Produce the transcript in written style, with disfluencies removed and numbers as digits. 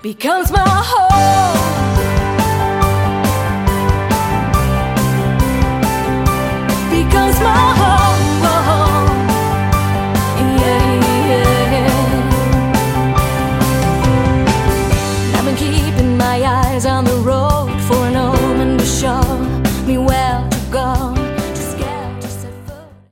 becomes my home. Becomes my home. Yeah, yeah. I've been keeping my eyes on the road.